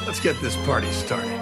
Let's get this party started.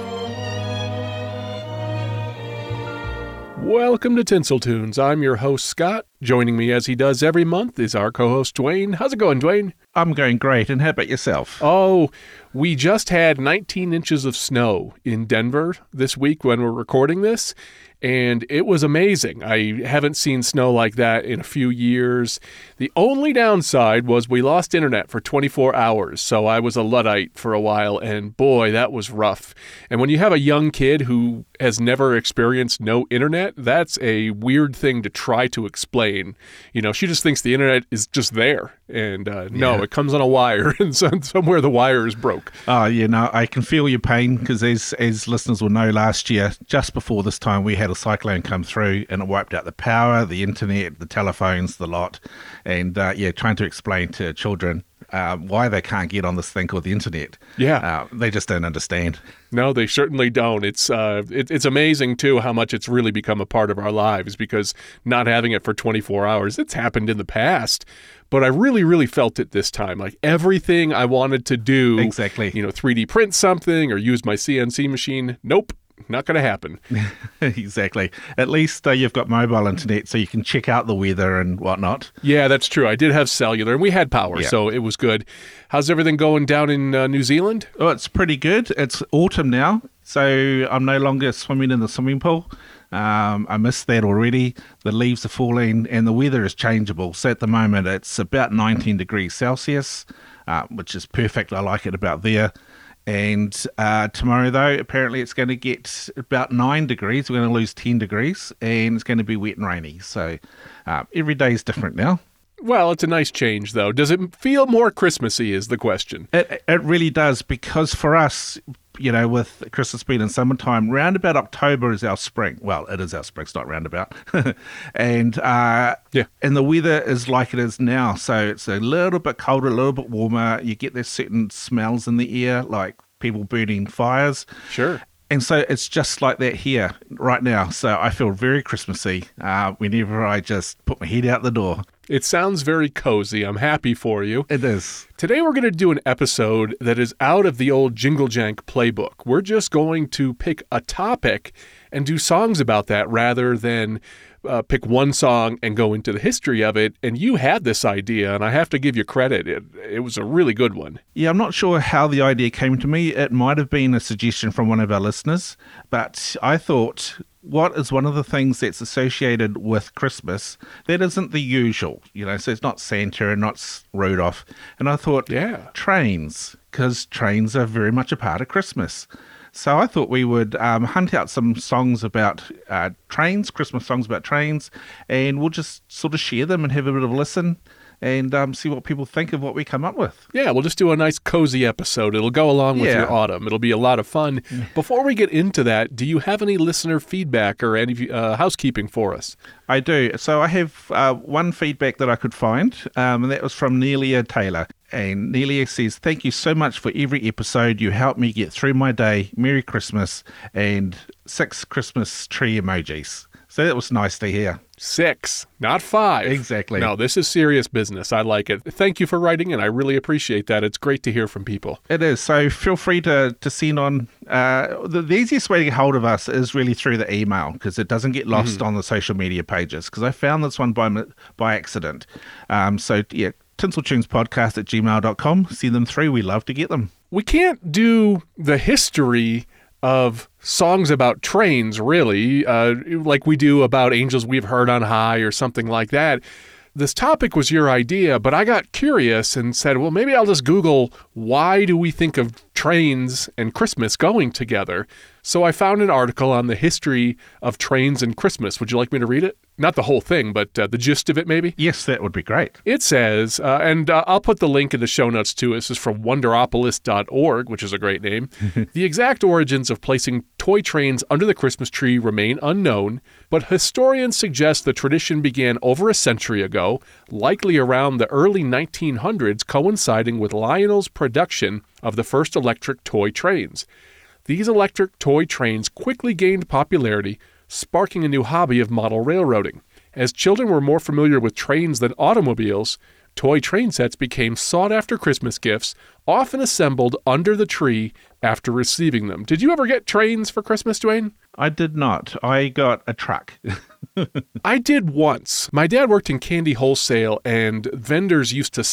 Welcome to Tinsel Tunes. I'm your host, Scott. Joining me as he does every month is our co-host, Dwayne. How's it going, Dwayne? I'm going great, and how about yourself? Oh, we just had 19 inches of snow in Denver this week when we're recording this, and it was amazing. I haven't seen snow like that in a few years. The only downside was we lost internet for 24 hours, so I was a Luddite for a while, and boy, that was rough. And when you have a young kid who has never experienced no internet, that's a weird thing to try to explain. You know, she just thinks the internet is just there, and no, it comes on a wire, and somewhere the wire is broke. Oh, I can feel your pain, because as listeners will know, last year, just before this time, we had a cyclone come through, and it wiped out the power, the internet, the telephones, the lot, and trying to explain to children why they can't get on this thing called the internet. Yeah. They just don't understand. No, they certainly don't. It's amazing, too, how much it's really become a part of our lives, because not having it for 24 hours, it's happened in the past. But I really, really felt it this time. Like everything I wanted to do, exactly. 3D print something or use my CNC machine, nope. Not going to happen. Exactly. At least you've got mobile internet so you can check out the weather and whatnot. Yeah, that's true. I did have cellular and we had power, so it was good. How's everything going down in New Zealand? Oh, it's pretty good. It's autumn now, so I'm no longer swimming in the swimming pool. I missed that already. The leaves are falling and the weather is changeable. So at the moment it's about 19 degrees Celsius, which is perfect. I like it about there. And tomorrow, though, apparently it's going to get about 9 degrees. We're going to lose 10 degrees, and it's going to be wet and rainy. So every day is different now. Well, it's a nice change, though. Does it feel more Christmassy is the question. It really does, because for us, with Christmas being in summertime, round about October is our spring. Well, it is our spring, it's not roundabout. And the weather is like it is now. So it's a little bit colder, a little bit warmer. You get these certain smells in the air, like people burning fires. Sure. And so it's just like that here right now. So I feel very Christmassy whenever I just put my head out the door. It sounds very cozy. I'm happy for you. It is. Today we're going to do an episode that is out of the old Jingle Jank playbook. We're just going to pick a topic and do songs about that rather than pick one song and go into the history of it. And you had this idea, and I have to give you credit. It was a really good one. Yeah, I'm not sure how the idea came to me. It might have been a suggestion from one of our listeners, but I thought, what is one of the things that's associated with Christmas that isn't the usual? So it's not Santa and not Rudolph. And I thought, trains, because trains are very much a part of Christmas. So I thought we would hunt out some songs about trains, Christmas songs about trains, and we'll just sort of share them and have a bit of a listen and see what people think of what we come up with. Yeah, we'll just do a nice cozy episode. It'll go along with your autumn. It'll be a lot of fun. Before we get into that, do you have any listener feedback or any housekeeping for us? I do. So I have one feedback that I could find, and that was from Nelia Taylor. And Nelia says, "Thank you so much for every episode. You helped me get through my day. Merry Christmas," and 6 Christmas tree emojis. So that was nice to hear. 6, not 5. Exactly. No, this is serious business. I like it. Thank you for writing in. I really appreciate that. It's great to hear from people. It is. So feel free to send on. The easiest way to get hold of us is really through the email, because it doesn't get lost on the social media pages, because I found this one by accident. tinseltunespodcast@gmail.com. Send them through. We love to get them. We can't do the history of songs about trains, really, like we do about Angels We've Heard on High or something like that. This topic was your idea, but I got curious and said, well, maybe I'll just Google, why do we think of trains and Christmas going together? So I found an article on the history of trains and Christmas. Would you like me to read it? Not the whole thing, but the gist of it, maybe? Yes, that would be great. It says, and I'll put the link in the show notes too. This is from Wonderopolis.org, which is a great name. The exact origins of placing toy trains under the Christmas tree remain unknown, but historians suggest the tradition began over a century ago, likely around the early 1900s, coinciding with Lionel's production of the first electric toy trains. These electric toy trains quickly gained popularity, sparking a new hobby of model railroading. As children were more familiar with trains than automobiles, toy train sets became sought-after Christmas gifts, often assembled under the tree after receiving them. Did you ever get trains for Christmas, Dwayne? I did not. I got a truck. I did once. My dad worked in candy wholesale, and vendors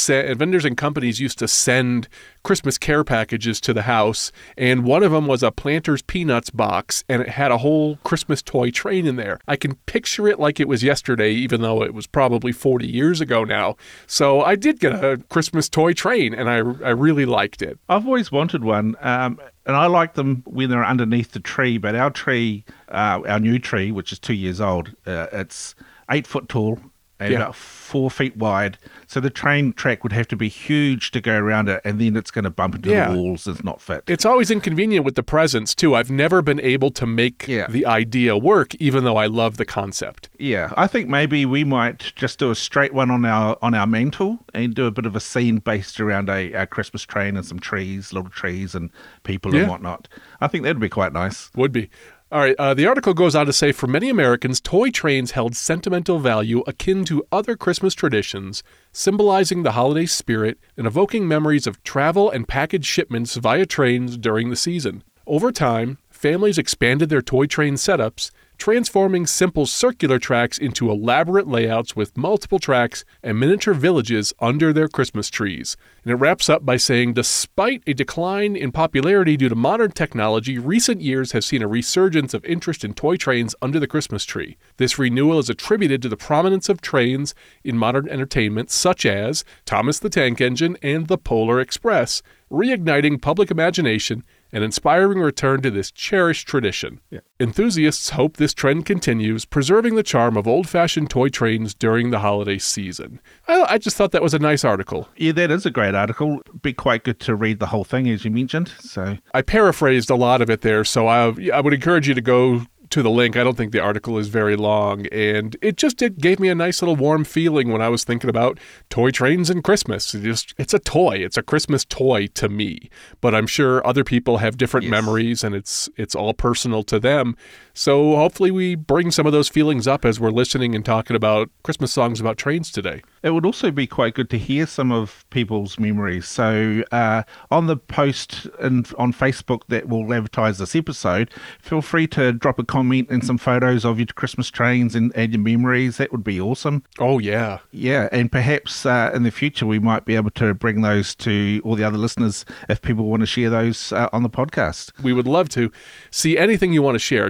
and companies used to send Christmas care packages to the house, and one of them was a Planters Peanuts box, and it had a whole Christmas toy train in there. I can picture it like it was yesterday, even though it was probably 40 years ago now. So I did get a Christmas toy train, and I really liked it. I've always wanted one. And I like them when they're underneath the tree, but our tree, our new tree, which is 2 years old, it's 8 foot tall and about 4 feet wide. So the train track would have to be huge to go around it, and then it's going to bump into the walls. It's not fit. It's always inconvenient with the presents, too. I've never been able to make the idea work, even though I love the concept. Yeah, I think maybe we might just do a straight one on our mantle and do a bit of a scene based around a Christmas train and some trees, little trees and people and whatnot. I think that'd be quite nice. Would be. All right, the article goes on to say, for many Americans, toy trains held sentimental value akin to other Christmas traditions, symbolizing the holiday spirit and evoking memories of travel and package shipments via trains during the season. Over time, families expanded their toy train setups, transforming simple circular tracks into elaborate layouts with multiple tracks and miniature villages under their Christmas trees. And it wraps up by saying, despite a decline in popularity due to modern technology, recent years have seen a resurgence of interest in toy trains under the Christmas tree. This renewal is attributed to the prominence of trains in modern entertainment, such as Thomas the Tank Engine and the Polar Express, reigniting public imagination and inspiring return to this cherished tradition. Enthusiasts hope this trend continues, preserving the charm of old-fashioned toy trains during the holiday season. I just thought that was a nice article. Yeah, that is a great article. Be quite good to read the whole thing, as you mentioned. So I paraphrased a lot of it there, so I would encourage you to go to the link. I don't think the article is very long, and it gave me a nice little warm feeling when I was thinking about toy trains and Christmas. It's a toy. It's a Christmas toy to me, but I'm sure other people have different memories, and it's all personal to them. So hopefully we bring some of those feelings up as we're listening and talking about Christmas songs about trains today. It would also be quite good to hear some of people's memories. So on the post on Facebook that will advertise this episode, feel free to drop a comment and some photos of your Christmas trains and your memories. That would be awesome. Oh, yeah. Yeah, and perhaps in the future we might be able to bring those to all the other listeners if people want to share those on the podcast. We would love to. See anything you want to share,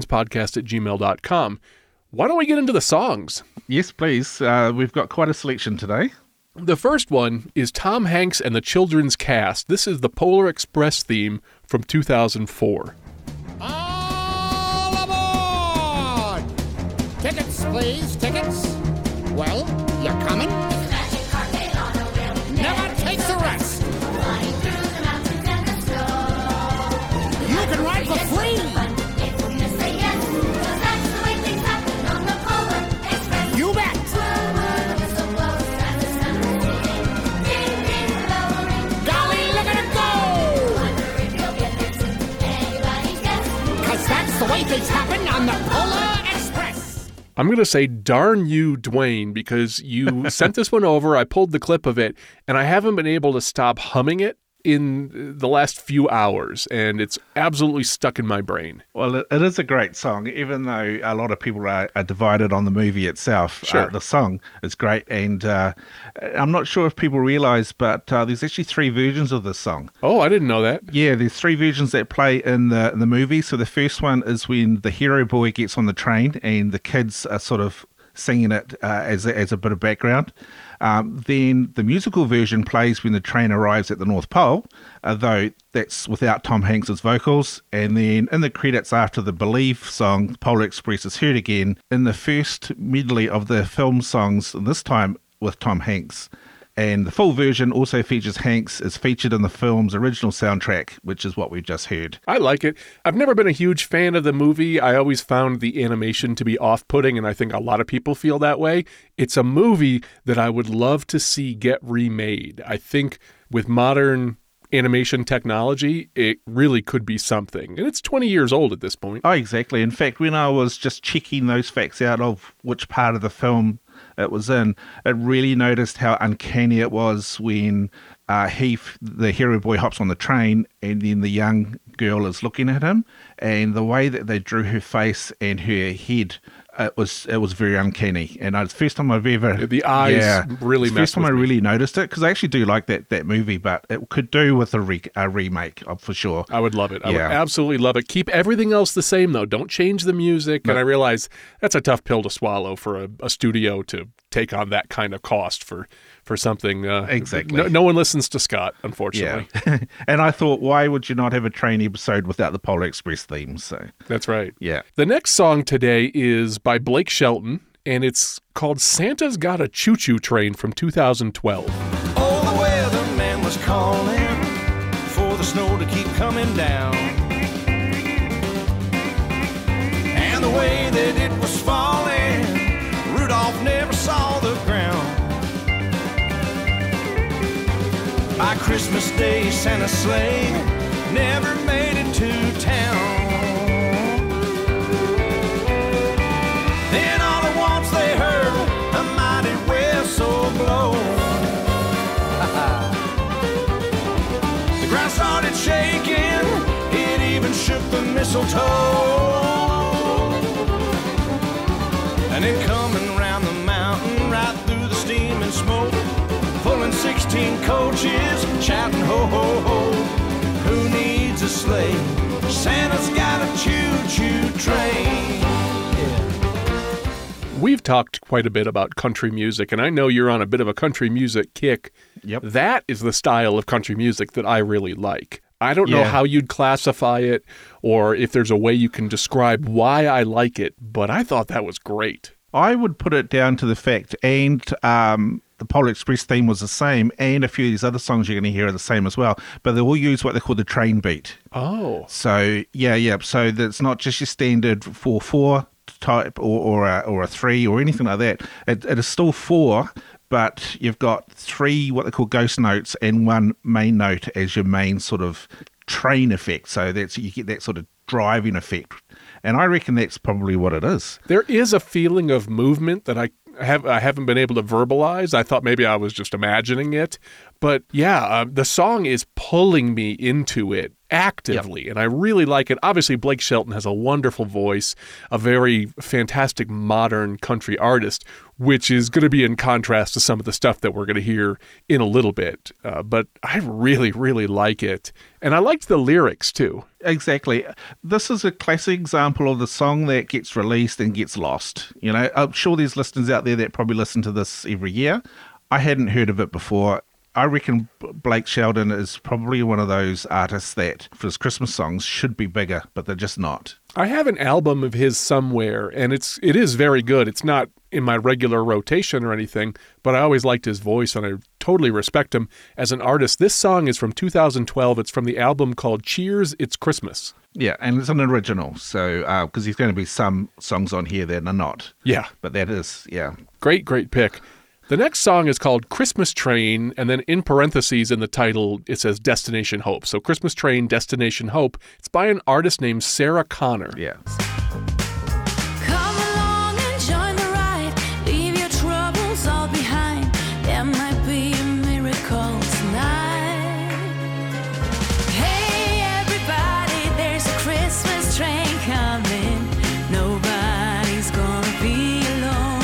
tinseltoonspodcast@gmail.com. Why don't we get into the songs? Yes, please. We've got quite a selection today. The first one is Tom Hanks and the Children's Cast. This is the Polar Express theme from 2004. All aboard! Tickets, please, tickets. Well, you coming? Never takes a rest. You can ride for free. You bet. Golly, look at it go! 'Cause that's the way things happen on the Polar Express. I'm going to say darn you, Dwayne, because you sent this one over, I pulled the clip of it, and I haven't been able to stop humming it in the last few hours, and it's absolutely stuck in my brain. Well, it is a great song, even though a lot of people are divided on the movie itself. Sure. The song is great, and I'm not sure if people realize, but there's actually 3 versions of this song. Oh, I didn't know that. Yeah, there's 3 versions that play in the movie. So the first one is when the hero boy gets on the train and the kids are sort of singing it as a bit of background. Then the musical version plays when the train arrives at the North Pole, though that's without Tom Hanks' vocals. And then in the credits after the Believe song, Polar Express is heard again in the first medley of the film songs, this time with Tom Hanks. And the full version also features Hanks is featured in the film's original soundtrack, which is what we just heard. I like it. I've never been a huge fan of the movie. I always found the animation to be off-putting, and I think a lot of people feel that way. It's a movie that I would love to see get remade. I think with modern animation technology, it really could be something. And it's 20 years old at this point. Oh, exactly. In fact, when I was just checking those facts out of which part of the film it was in, it really noticed how uncanny it was when the hero boy hops on the train and then the young girl is looking at him, and the way that they drew her face and her head, it was very uncanny. And it's the first time I've ever... The eyes really messed with me. It's the first time I me. really noticed it, because I actually do like that movie, but it could do with a remake, for sure. I would love it. I would absolutely love it. Keep everything else the same, though. Don't change the music. No. And I realize that's a tough pill to swallow for a studio to take on that kind of cost for something. Exactly. No one listens to Scott, unfortunately. Yeah. And I thought, why would you not have a train episode without the Polar Express theme? So that's right. Yeah. The next song today is by Blake Shelton, and it's called Santa's Got a Choo-Choo Train from 2012. Oh, the weatherman was calling for the snow to keep coming down. And the way that it was falling, Rudolph never saw the ground. By Christmas Day, Santa's sleigh never made it to town. Then all at once they heard a mighty whistle blow. The ground started shaking, it even shook the mistletoe. And then coming round the mountain, right through the steam and smoke, pulling 16 coaches, shouting ho ho ho. Who needs a sleigh? Santa's got a choo-choo train. We've talked quite a bit about country music, and I know you're on a bit of a country music kick. Yep. That is the style of country music that I really like. I don't know how you'd classify it or if there's a way you can describe why I like it, but I thought that was great. I would put it down to the fact, and the Polar Express theme was the same, and a few of these other songs you're going to hear are the same as well, but they all use what they call the train beat. Oh. So, so it's not just your standard 4/4 type or a 3 or anything like that. It is still 4, but you've got 3 what they call ghost notes and 1 main note as your main sort of train effect. So you get that sort of driving effect. And I reckon that's probably what it is. There is a feeling of movement that I haven't been able to verbalize. I thought maybe I was just imagining it. But the song is pulling me into it actively, and I really like it. Obviously, Blake Shelton has a wonderful voice, a very fantastic modern country artist, which is going to be in contrast to some of the stuff that we're going to hear in a little bit. But I really, really like it. And I liked the lyrics, too. Exactly. This is a classic example of the song that gets released and gets lost. You know, I'm sure there's listeners out there that probably listen to this every year. I hadn't heard of it before. I reckon Blake Shelton is probably one of those artists that, for his Christmas songs, should be bigger, but they're just not. I have an album of his somewhere, and it is very good. It's not in my regular rotation or anything, but I always liked his voice, and I totally respect him as an artist. This song is from 2012. It's from the album called Cheers, It's Christmas. Yeah, and it's an original, so because there's going to be some songs on here that are not. Yeah. But that is, Great, great pick. The next song is called Christmas Train, and then in parentheses in the title, it says Destination Hope. So Christmas Train, Destination Hope. It's by an artist named Sarah Connor. Yeah. Come along and join the ride. Leave your troubles all behind. There might be a miracle tonight. Hey, everybody, there's a Christmas train coming. Nobody's gonna be alone.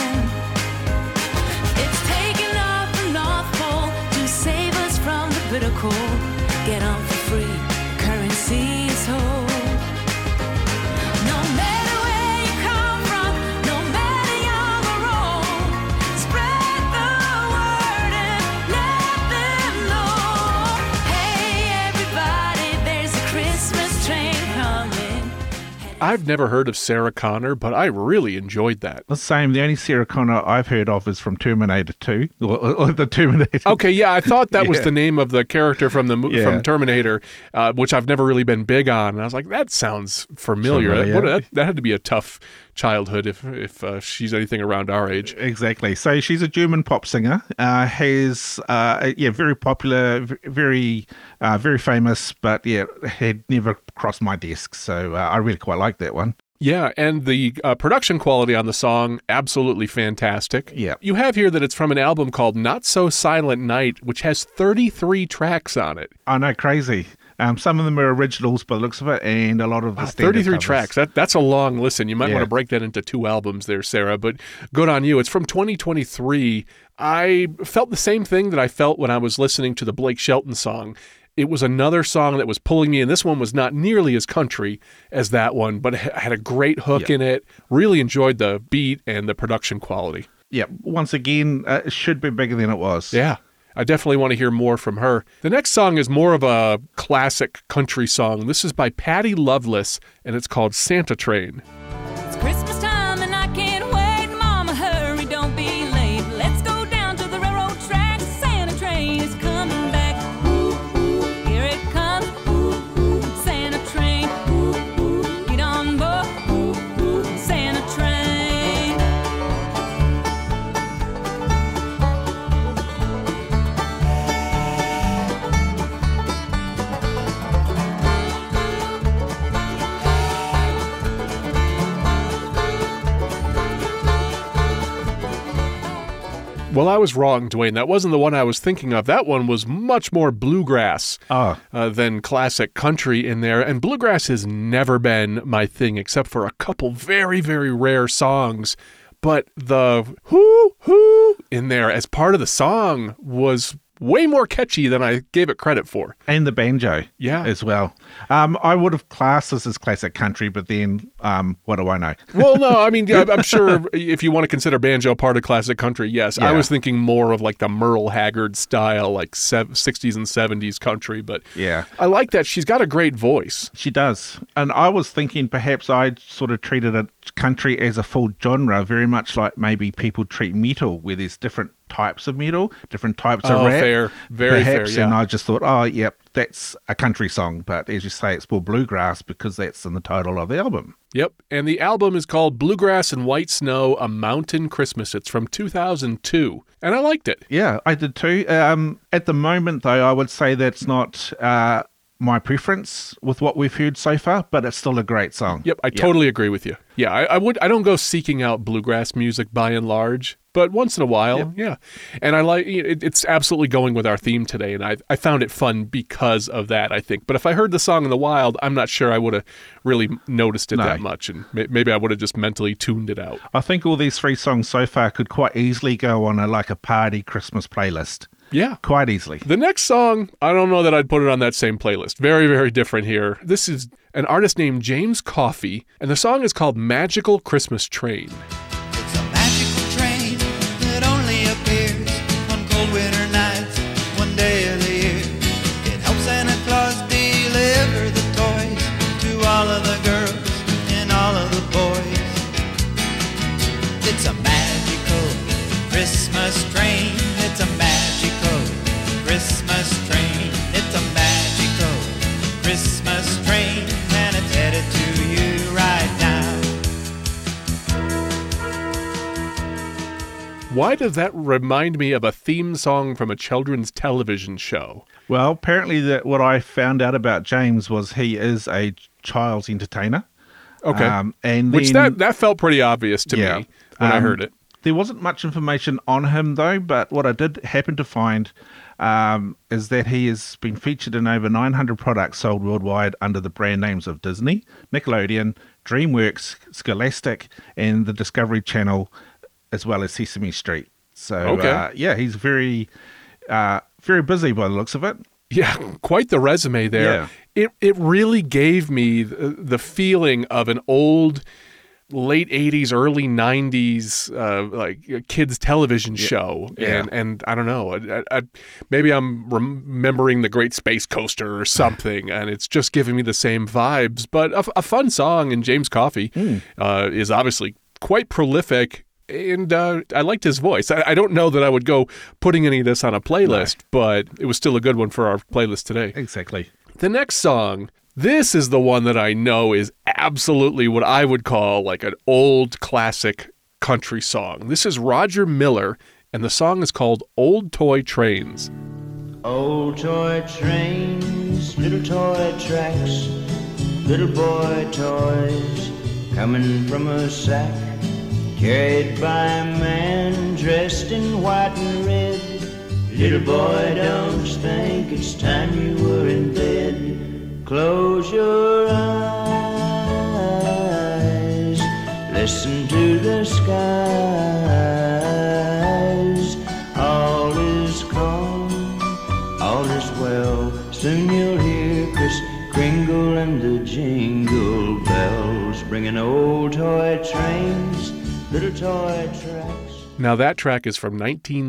It's taking off the North Pole to save us from the bitter cold. Get on for free, currency is whole. No matter where you come from, no matter young or old, spread the word and let them know. Hey, everybody, there's a Christmas train coming. I've never heard of Sarah Connor, but I really enjoyed that. The same. The only Sarah Connor I've heard of is from Terminator 2, or the Terminator. Okay, yeah, I thought that was the name of the character from Yeah. Terminator, which I've never really been big on. And I was like, that sounds familiar. That had to be a tough childhood if she's anything around our age. Exactly. So she's a German pop singer. Has very popular, very famous, but had never crossed my desk. So I really quite like that one. Yeah, and the production quality on the song, absolutely fantastic. Yeah. You have here that it's from an album called Not So Silent Night, which has 33 tracks on it. I know, crazy. Some of them are originals by the looks of it, and a lot of the standard 33 covers. tracks. That's a long listen. You might Yeah. want to break that into 2 albums there, Sarah, but good on you. It's from 2023. I felt the same thing that I felt when I was listening to the Blake Shelton song. It was another song that was pulling me, and this one was not nearly as country as that one, but it had a great hook in it. Really enjoyed the beat and the production quality. Yeah, once again, it should be bigger than it was. Yeah, I definitely want to hear more from her. The next song is more of a classic country song. This is by Patty Loveless, and it's called Santa Train. It's Christmas time and I can't wait. Mama, hurry, don't be late. Let's go down to the railroad tracks. Santa train is coming back. Here it comes. Santa train. Get on board. Santa train. Well, I was wrong, Dwayne. That wasn't the one I was thinking of. That one was much more bluegrass than classic country in there. And bluegrass has never been my thing, except for a couple very, very rare songs. But the hoo in there as part of the song was way more catchy than I gave it credit for. And the banjo Yeah. as well. I would have classed this as classic country, but then what do I know? Well, no, I mean, I'm sure if you want to consider banjo part of classic country, yes. I Yeah. was thinking more of like the Merle Haggard style, like 60s and 70s country, but Yeah. I like that. She's got a great voice. She does. And I was thinking perhaps I'd sort of treated a country as a full genre, very much like maybe people treat metal, where there's different types of metal, different types of Oh, rap. fair. Very perhaps, fair, And yeah. I just thought, oh, yep, that's a country song. But as you say, it's more bluegrass because that's in the title of the album. Yep. And the album is called Bluegrass and White Snow, A Mountain Christmas. It's from 2002. And I liked it. Yeah, I did too. At the moment, though, I would say that's not my preference with what we've heard so far, but it's still a great song. Yep, I totally agree with you. Yeah, I don't go seeking out bluegrass music by and large, but once in a while, yeah. And I like it's absolutely going with our theme today, and I found it fun because of that, I think. But if I heard the song in the wild, I'm not sure I would have really noticed it that much, and maybe I would have just mentally tuned it out. I think all these 3 songs so far could quite easily go on a party Christmas playlist. Yeah. Quite easily. The next song, I don't know that I'd put it on that same playlist. Very, very different here. This is an artist named James Coffey, and the song is called Magical Christmas Train. It's a magical train that only appears on cold winter nights, one day of the year. It helps Santa Claus deliver the toys to all of the girls and all of the boys. It's a magical Christmas train. It's a magical Christmas train. It's a magical Christmas train, and it's headed to you right now. Why does that remind me of a theme song from a children's television show? Well, apparently what I found out about James was he is a child's entertainer. Okay. And Which then, that felt pretty obvious to me when I heard it. There wasn't much information on him, though, but what I did happen to find is that he has been featured in over 900 products sold worldwide under the brand names of Disney, Nickelodeon, DreamWorks, Scholastic, and the Discovery Channel, as well as Sesame Street. So, he's very, very busy by the looks of it. Yeah, quite the resume there. It really gave me the feeling of an old late 80s, early 90s kids television show. And I don't know, maybe I'm remembering The Great Space Coaster or something, and it's just giving me the same vibes. But a fun song, and James Coffey is obviously quite prolific. And I liked his voice. I don't know that I would go putting any of this on a playlist, but it was still a good one for our playlist today. Exactly. The next song, this is the one that I know is absolutely what I would call like an old classic country song. This is Roger Miller, and the song is called Old Toy Trains. Old toy trains, little toy tracks, little boy toys, coming from a sack, carried by a man dressed in white and red. Little boy, don't you think it's time you were in bed? Close your eyes, listen to the skies. All is calm, all is well. Soon you'll hear Kris Kringle and the jingle bells, bringing old toy trains, little toy tracks. Now that track is from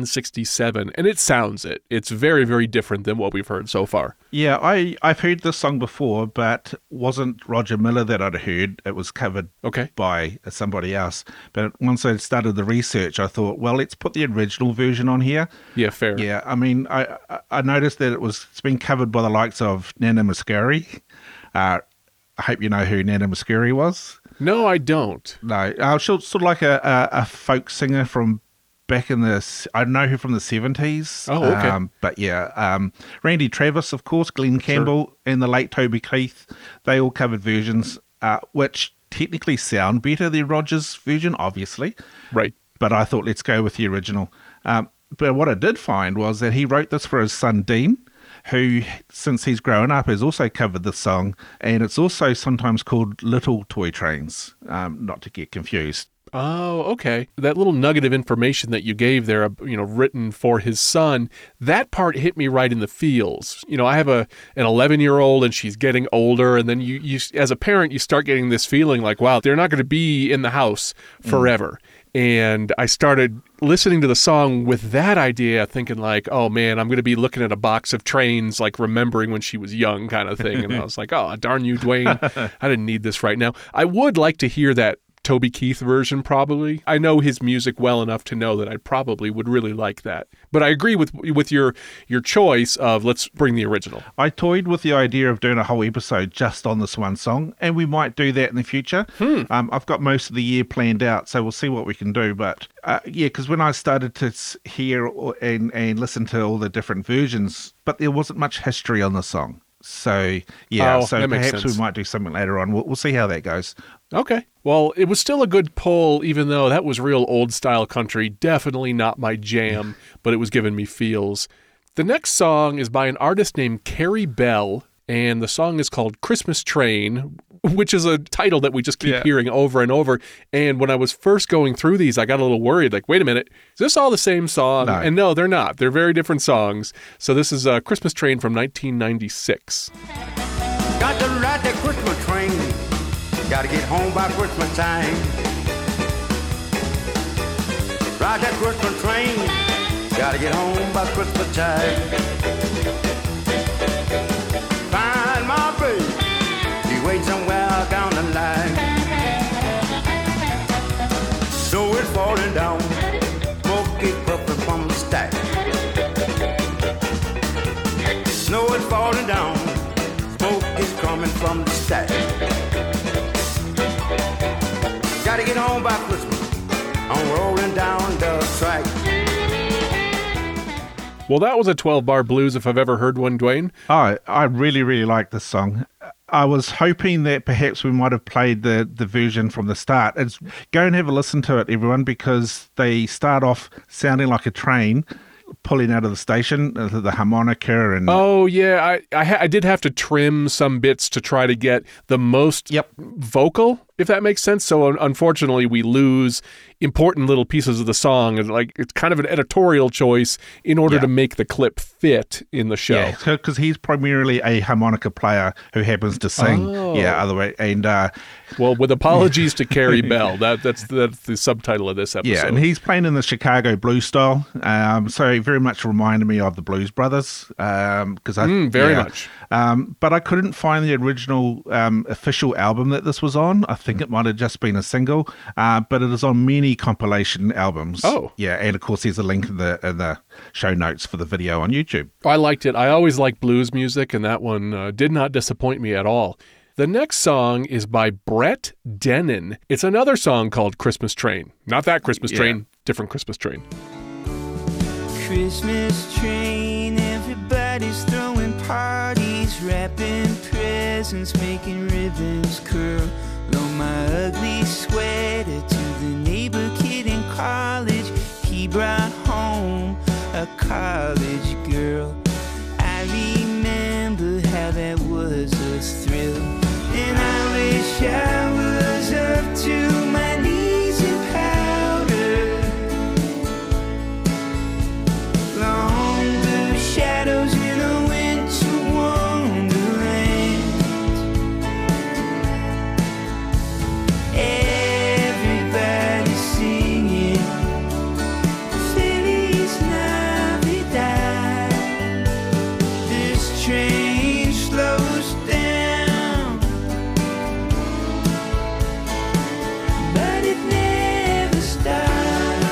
1967, and it sounds it. It's very, very different than what we've heard so far. Yeah, I've heard this song before, but wasn't Roger Miller that I'd heard. It was covered by somebody else. But once I started the research, I thought, well, let's put the original version on here. Yeah, fair. Yeah, I mean, I noticed that it's been covered by the likes of Nana Muscari. I hope you know who Nana Muscari was. No, I don't. No, she's sort of like a folk singer from back in I don't know who from the 70s. Oh, okay. But yeah, Randy Travis, of course, Glenn Campbell, and the late Toby Keith, they all covered versions, which technically sound better than Roger's version, obviously. Right. But I thought, let's go with the original. But what I did find was that he wrote this for his son, Dean, who, since he's grown up, has also covered this song, and it's also sometimes called Little Toy Trains, not to get confused. Oh, okay. That little nugget of information that you gave there, written for his son, that part hit me right in the feels. I have an 11-year-old and she's getting older, and then you as a parent, you start getting this feeling like, wow, they're not going to be in the house forever. And I started listening to the song with that idea, thinking like, oh man, I'm going to be looking at a box of trains, like remembering when she was young kind of thing. And I was like, oh, darn you, Dwayne. I didn't need this right now. I would like to hear that Toby Keith version, probably. I know his music well enough to know that I probably would really like that. But I agree with your choice of let's bring the original. I toyed with the idea of doing a whole episode just on this one song, and we might do that in the future. I've got most of the year planned out, so we'll see what we can do. But because when I started to hear and listen to all the different versions, but there wasn't much history on the song. So, perhaps we might do something later on. We'll see how that goes. Okay. Well, it was still a good pull, even though that was real old-style country. Definitely not my jam, but it was giving me feels. The next song is by an artist named Carrie Bell, and the song is called Christmas Train, which is a title that we just keep hearing over and over. And when I was first going through these, I got a little worried, like, wait a minute, is this all the same song? No. And no, they're not. They're very different songs. So this is Christmas Train from 1996. Got to ride that Christmas train. Gotta get home by Christmas time. Ride that Christmas train. Gotta get home by Christmas time. Find my baby. She waits somewhere down the line. Snow is falling down. Smoke is puffing from the stack. Snow is falling down. Smoke is coming from the stack. Gotta get home by Christmas. I'm rolling down the track. Well, that was a 12-bar blues if I've ever heard one, Dwayne. I really, really like this song. I was hoping that perhaps we might have played the version from the start. Go and have a listen to it, everyone, because they start off sounding like a train pulling out of the station, the harmonica and... Oh, yeah. I did have to trim some bits to try to get the most vocal, if that makes sense. So unfortunately, we lose important little pieces of the song. And it's kind of an editorial choice in order to make the clip fit in the show. Yeah, because he's primarily a harmonica player who happens to sing. Other way. And well, with apologies to Carrie Bell, that's the subtitle of this episode. Yeah, and he's playing in the Chicago blues style. So he very much reminded me of the Blues Brothers. Very much. But I couldn't find the original official album that this was on. I think it might have just been a single, but it is on many compilation albums. Oh. Yeah, and of course there's a link in the show notes for the video on YouTube. I liked it. I always like blues music, and that one did not disappoint me at all. The next song is by Brett Dennen. It's another song called Christmas Train. Not that Christmas Train, different Christmas Train. Christmas train, everybody's throwing parties, wrapping presents, making ribbons curl. Loan my ugly sweater to the neighbor kid in college. He brought home a college girl. I remember how that was a thrill. And I wish I was up to my knees in powder. Long blue shadows in a winter wonderland. Everybody singing Feliz Navidad. This train slows down, but it never stops.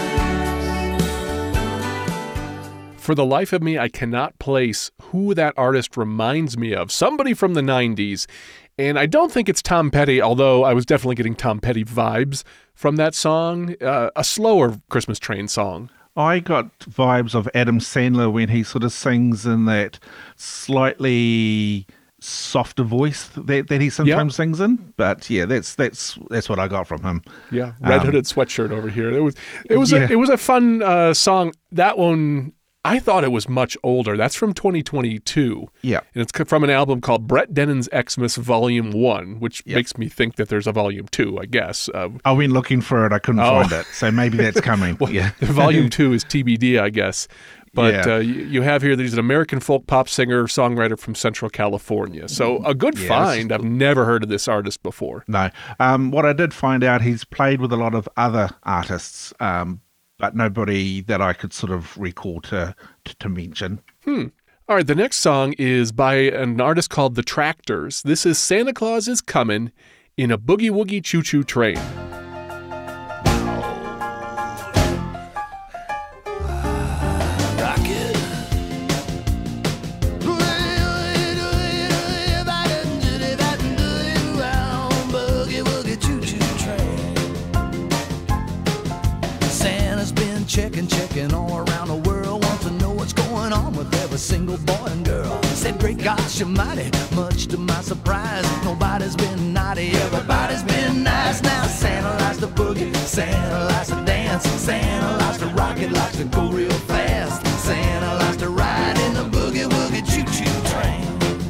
For the life of me, I cannot place who that artist reminds me of. Somebody from the 90s. And I don't think it's Tom Petty, although I was definitely getting Tom Petty vibes from that song. A slower Christmas train song. I got vibes of Adam Sandler when he sort of sings in that slightly softer voice that he sometimes sings in. But yeah, that's what I got from him. Yeah, red hooded sweatshirt over here. It was Yeah. a fun song. That one, I thought it was much older. That's from 2022. Yeah. And it's from an album called Brett Denon's Xmas Volume 1, which makes me think that there's a Volume 2, I guess. I went looking for it. I couldn't find it. So maybe that's coming. Well, yeah. Volume 2 is TBD, I guess. But Yeah. you have here that he's an American folk pop singer, songwriter from Central California. So a good find. I've never heard of this artist before. No. What I did find out, he's played with a lot of other artists, but nobody that I could sort of recall to mention. All right, the next song is by an artist called The Tractors. This is Santa Claus is Coming in a Boogie Woogie Choo Choo Train. Santa's been checking all around the world, wants to know what's going on with every single boy and girl. Said, great gosh almighty, much to my surprise, nobody's been naughty, everybody's been nice. Now Santa likes to boogie, Santa likes to dance, Santa likes to rock it, likes to go real fast. Santa likes to ride in the boogie woogie choo-choo train.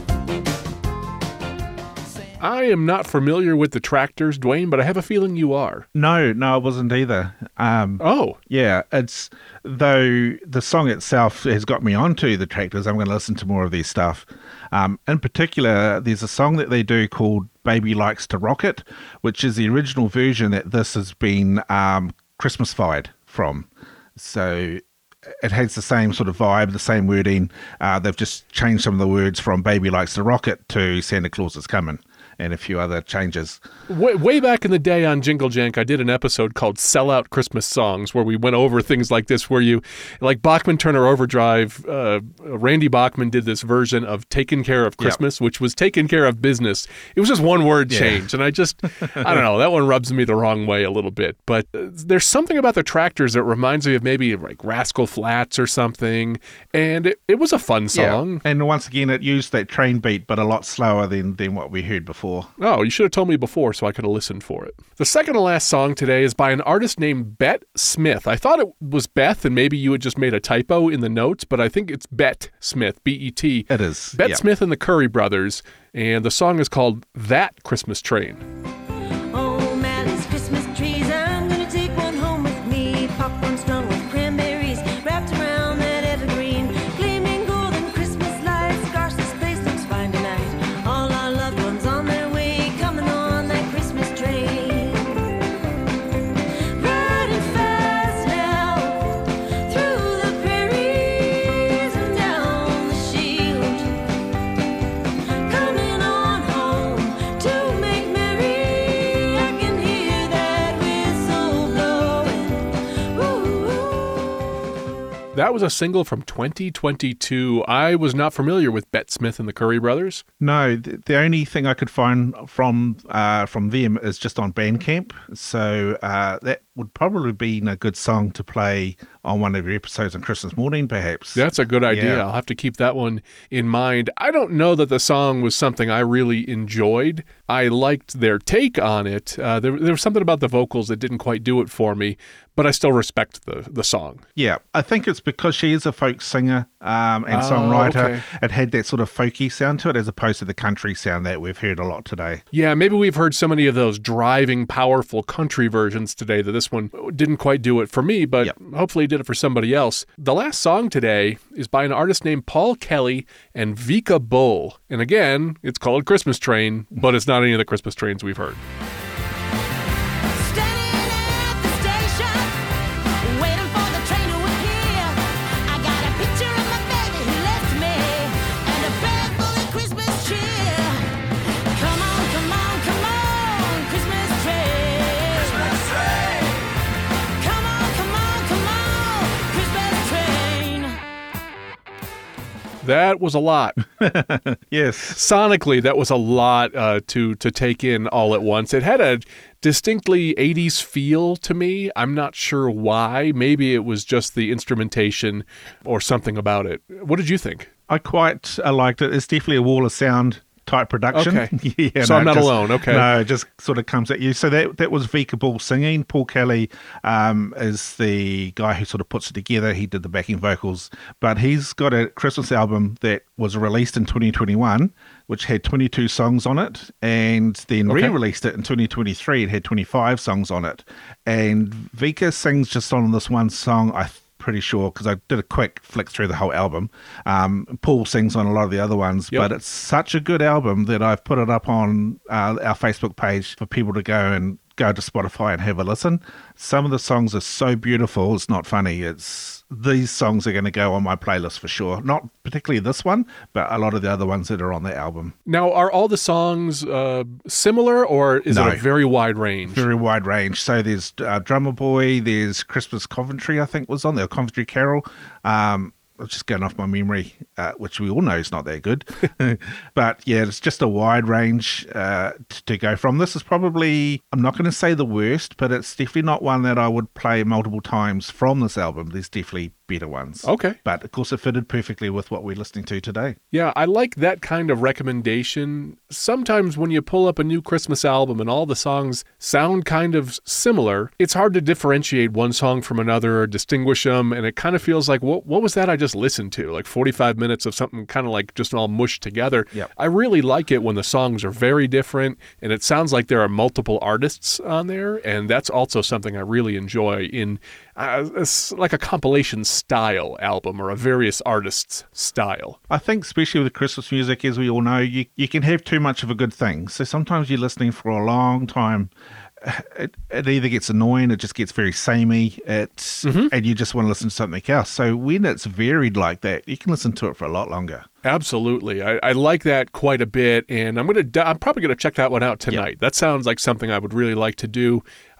I am not familiar with The Tractors, Dwayne, but I have a feeling you are. No, I wasn't either. Oh. Yeah, it's, though the song itself has got me onto The Tractors, I'm going to listen to more of their stuff. In particular, there's a song that they do called Baby Likes to Rock It, which is the original version that this has been Christmas-fied from. So it has the same sort of vibe, the same wording. They've just changed some of the words from Baby Likes to Rock It to Santa Claus is Coming, and a few other changes. Way back in the day on Jingle Jank, I did an episode called Sellout Christmas Songs, where we went over things like this, where you, like Bachman Turner Overdrive, Randy Bachman did this version of Taken Care of Christmas, which was Taken Care of Business. It was just one word change, and I don't know, that one rubs me the wrong way a little bit. But there's something about The Tractors that reminds me of maybe like Rascal Flatts or something, and it was a fun song. Yeah. And once again, it used that train beat, but a lot slower than what we heard before. Oh, you should have told me before so I could have listened for it. The second to last song today is by an artist named Bet Smith. I thought it was Beth, and maybe you had just made a typo in the notes, but I think it's Bet Smith, B-E-T. It is. Bet Smith and the Curry Brothers, and the song is called That Christmas Train. Oh, Mally's Christmas trees, I'm gonna take one home with me. Popcorn strung with cranberries, wrapped around that evergreen. Gleaming golden Christmas lights, gosh, this place looks fine tonight. All our loved ones on their way, coming on that Christmas train. Riding fast now, through the prairies and down the shield. Coming on home to make merry, I can hear that whistle blowing. Ooh. That was a single from 2022. I was not familiar with Bet Smith and the Curry Brothers. No, the only thing I could find from them is just on Bandcamp. So that would probably be a good song to play on one of your episodes on Christmas morning, perhaps. That's a good idea. Yeah. I'll have to keep that one in mind. I don't know that the song was something I really enjoyed. I liked their take on it. There was something about the vocals that didn't quite do it for me, but I still respect the song. Yeah, I think it's because she is a folk singer and songwriter. Okay. It had that sort of folky sound to it as opposed to the country sound that we've heard a lot today. Yeah, maybe we've heard so many of those driving, powerful country versions today that this one didn't quite do it for me, but hopefully it did it for somebody else. The last song today is by an artist named Paul Kelly and Vika Bull. And again, it's called Christmas Train, but it's not any of the Christmas trains we've heard. Standing at the station, waiting for the train to appear. I got a picture of my baby who left me, and a bag full of Christmas cheer. Come on, come on, come on, Christmas train. Christmas train. Come on, come on, come on, Christmas train. That was a lot. Yes. Sonically, that was a lot to take in all at once. It had a distinctly 80s feel to me. I'm not sure why. Maybe it was just the instrumentation or something about it. What did you think? I quite liked it. It's definitely a wall of sound type production. Okay. Yeah, So I'm not just- alone. Okay. No, it just sort of comes at you. So that was Vika Bull singing. Paul Kelly is the guy who sort of puts it together. He did the backing vocals. But he's got a Christmas album that was released in 2021, which had 22 songs on it. And then re-released it in 2023. It had 25 songs on it. And Vika sings just on this one song, pretty sure, because I did a quick flick through the whole album. Paul sings on a lot of the other ones, but it's such a good album that I've put it up on our Facebook page for people to go to Spotify and have a listen. Some of the songs are so beautiful, it's not funny. These songs are going to go on my playlist for sure. Not particularly this one, but a lot of the other ones that are on the album. Now, are all the songs similar, or is it a very wide range? Very wide range. So there's Drummer Boy, there's Christmas Coventry, I think was on there, Coventry Carol. I'm just going off my memory, which we all know is not that good. But yeah, it's just a wide range to go from. This is probably, I'm not going to say the worst, but it's definitely not one that I would play multiple times from this album. There's definitely better ones. Okay. But of course it fitted perfectly with what we're listening to today. Yeah, I like that kind of recommendation. Sometimes when you pull up a new Christmas album and all the songs sound kind of similar, it's hard to differentiate one song from another or distinguish them, and it kind of feels like, what was that I just listened to? Like 45 minutes of something kind of like just all mushed together. Yep. I really like it when the songs are very different, and it sounds like there are multiple artists on there, and that's also something I really enjoy in it's like a compilation style album or a various artists style. I think especially with Christmas music, as we all know, you can have too much of a good thing. So sometimes you're listening for a long time. It either gets annoying, it just gets very samey, and you just want to listen to something else. So when it's varied like that, you can listen to it for a lot longer. Absolutely. I like that quite a bit, and I'm probably going to check that one out tonight. Yep. That sounds like something I would really like to do.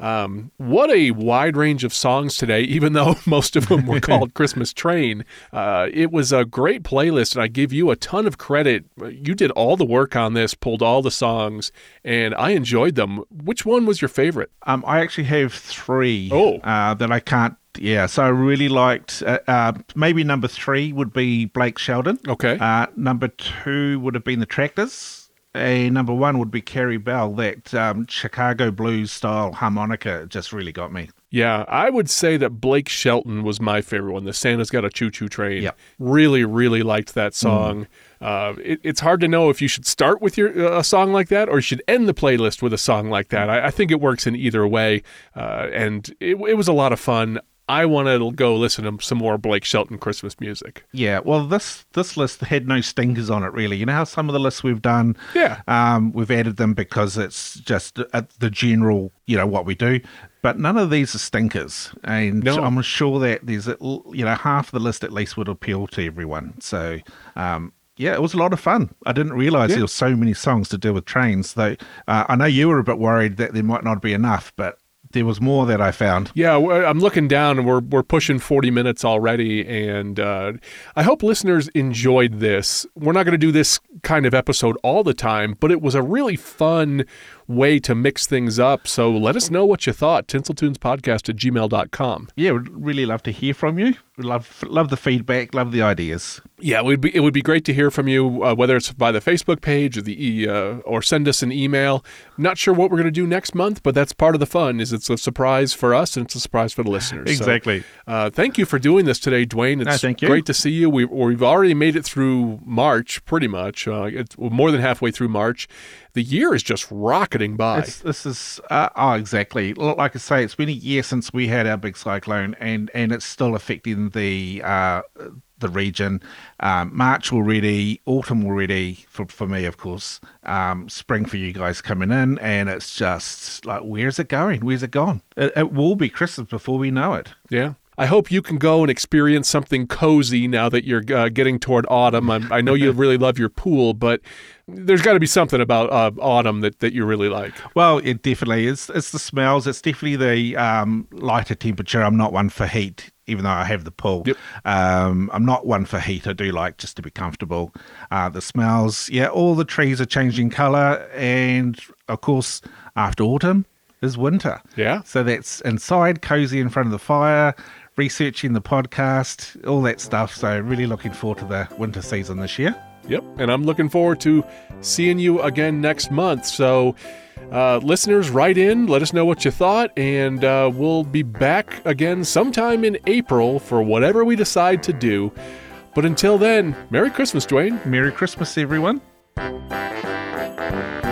What a wide range of songs today, even though most of them were called Christmas Train. It was a great playlist, and I give you a ton of credit. You did all the work on this, pulled all the songs, and I enjoyed them. Which one was your favorite? I actually have three that I can't. Yeah, so I really liked, maybe number 3 would be Blake Shelton. Okay. Number 2 would have been the Tractors. And number 1 would be Carrie Bell. That Chicago blues style harmonica just really got me. Yeah, I would say that Blake Shelton was my favorite one. The Santa's Got a Choo-Choo Train. Yep. Really, really liked that song. It's hard to know if you should start with a song like that or you should end the playlist with a song like that. I think it works in either way, and it was a lot of fun. I want to go listen to some more Blake Shelton Christmas music. Yeah, well, this list had no stinkers on it, really. You know how some of the lists we've done, we've added them because it's just the general, what we do. But none of these are stinkers. And I'm sure that there's, half the list at least would appeal to everyone. So, it was a lot of fun. I didn't realise there were so many songs to do with trains. Though I know you were a bit worried that there might not be enough, but there was more that I found. Yeah, I'm looking down and we're pushing 40 minutes already, and I hope listeners enjoyed this. We're not going to do this kind of episode all the time, but it was a really fun way to mix things up. So let us know what you thought. tinseltoonspodcast@gmail.com. Yeah, we'd really love to hear from you. We'd love the feedback, love the ideas. Yeah, it would be great to hear from you, whether it's by the Facebook page or send us an email. Not sure what we're going to do next month, but that's part of the fun. Is it's a surprise for us and it's a surprise for the listeners. Exactly. So, thank you for doing this today, Dwayne. It's thank you. Great to see you. We've already made it through March, pretty much. It's more than halfway through March. The year is just rocketing by. Exactly. Like I say, it's been a year since we had our big cyclone, and it's still affecting the region. March already, autumn already for me, of course. Spring for you guys coming in, and it's just like, where's it going? Where's it gone? It will be Christmas before we know it. Yeah. I hope you can go and experience something cozy now that you're getting toward autumn. I know you really love your pool, but there's got to be something about autumn that you really like. Well, it definitely is. It's the smells. It's definitely the lighter temperature. I'm not one for heat, even though I have the pool. Yep. I'm not one for heat. I do like just to be comfortable. The smells, yeah, all the trees are changing colour, and of course, after autumn is winter. Yeah. So that's inside, cozy in front of the fire, researching the podcast, all that stuff. So really looking forward to the winter season this year. Yep, and I'm looking forward to seeing you again next month. So, listeners, write in, let us know what you thought, and we'll be back again sometime in April for whatever we decide to do. But until then, Merry Christmas, Dwayne. Merry Christmas, everyone.